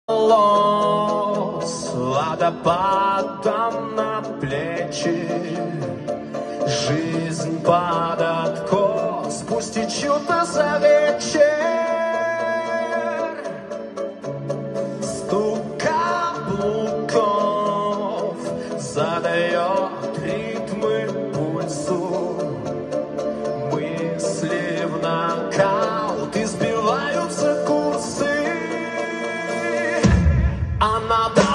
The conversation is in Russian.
волос водопадом на плечи. Жизнь под откос, пусть течет за вечер. Стук каблуков задает ритмы пульсу. Мысли в нокаут, избиваются курсы. А надо